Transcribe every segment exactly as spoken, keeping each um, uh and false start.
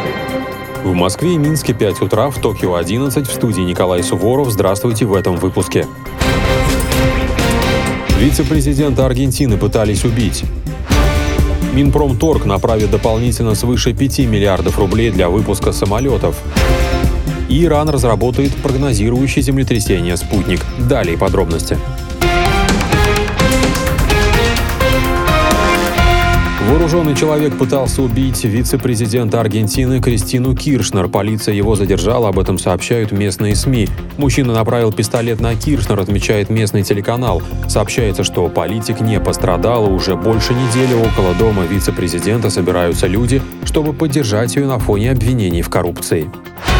В Москве и Минске пять утра, в Токио одиннадцать, в студии Николай Суворов. Здравствуйте в этом выпуске. Вице-президента Аргентины пытались убить. Минпромторг направит дополнительно свыше пяти миллиардов рублей для выпуска самолетов. И Иран разработает прогнозирующий землетрясение «Спутник». Далее подробности. Вооруженный человек пытался убить вице-президента Аргентины Кристину Киршнер. Полиция его задержала, об этом сообщают местные СМИ. Мужчина направил пистолет на Киршнер, отмечает местный телеканал. Сообщается, что политик не пострадал, и уже больше недели около дома вице-президента собираются люди, чтобы поддержать ее на фоне обвинений в коррупции.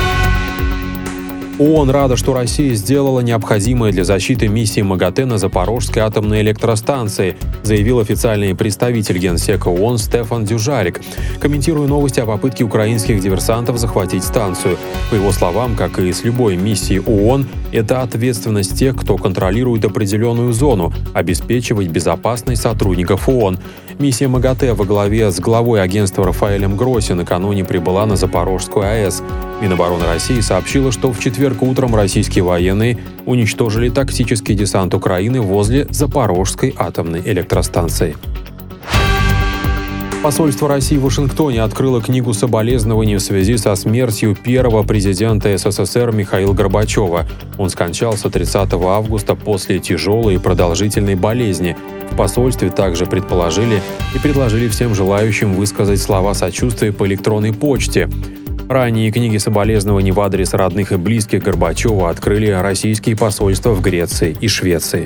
ООН рада, что Россия сделала необходимое для защиты миссии МАГАТЭ на Запорожской атомной электростанции, заявил официальный представитель Генсека ООН Стефан Дюжарик, комментируя новости о попытке украинских диверсантов захватить станцию. По его словам, как и с любой миссией ООН, это ответственность тех, кто контролирует определенную зону, обеспечивать безопасность сотрудников ООН. Миссия МАГАТЭ во главе с главой агентства Рафаэлем Гросси накануне прибыла на Запорожскую АЭС. Минобороны России сообщила, что в четверг утром российские военные уничтожили тактический десант Украины возле Запорожской атомной электростанции. Посольство России в Вашингтоне открыло книгу соболезнований в связи со смертью первого президента СССР Михаила Горбачева. Он скончался тридцатого августа после тяжелой и продолжительной болезни. В посольстве также предположили и предложили всем желающим высказать слова сочувствия по электронной почте. Ранее книги соболезнований в адрес родных и близких Горбачева открыли российские посольства в Греции и Швеции.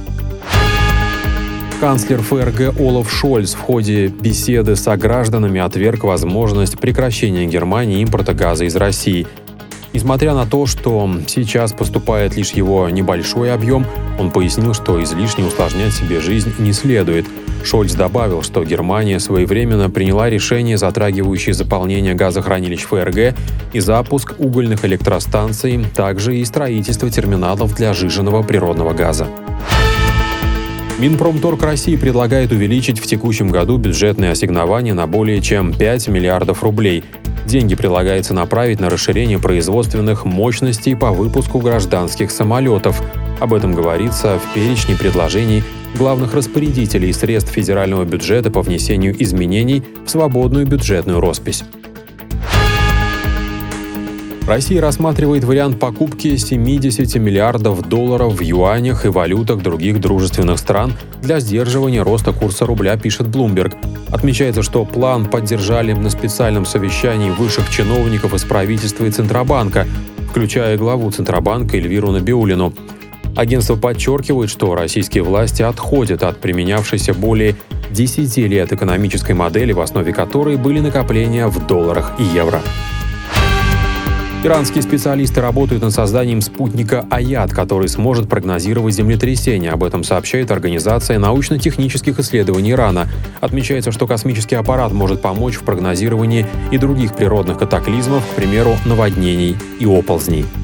Канцлер ФРГ Олаф Шольц в ходе беседы с согражданами отверг возможность прекращения Германии импорта газа из России. Несмотря на то, что сейчас поступает лишь его небольшой объем, он пояснил, что излишне усложнять себе жизнь не следует. Шольц добавил, что Германия своевременно приняла решение, затрагивающее заполнение газохранилищ ФРГ и запуск угольных электростанций, также и строительство терминалов для сжиженного природного газа. Минпромторг России предлагает увеличить в текущем году бюджетные ассигнования на более чем пять миллиардов рублей. Деньги предлагается направить на расширение производственных мощностей по выпуску гражданских самолетов. Об этом говорится в перечне предложений главных распорядителей средств федерального бюджета по внесению изменений в свободную бюджетную роспись. Россия рассматривает вариант покупки семьдесят миллиардов долларов в юанях и валютах других дружественных стран для сдерживания роста курса рубля, пишет Bloomberg. Отмечается, что план поддержали на специальном совещании высших чиновников из правительства и Центробанка, включая главу Центробанка Эльвиру Набиуллину. Агентство подчеркивает, что российские власти отходят от применявшейся более десяти лет экономической модели, в основе которой были накопления в долларах и евро. Иранские специалисты работают над созданием спутника «Аяд», который сможет прогнозировать землетрясения. Об этом сообщает Организация научно-технических исследований Ирана. Отмечается, что космический аппарат может помочь в прогнозировании и других природных катаклизмов, к примеру, наводнений и оползней.